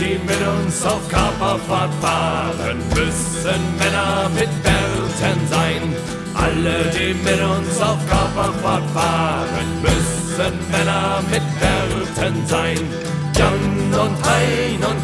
die mit uns auf Kaperfahrt fahren, müssen Männer mit Bärten sein. Alle, die mit uns auf Kaperfahrt fahren, müssen Männer mit Bärten sein. Jan und Hein und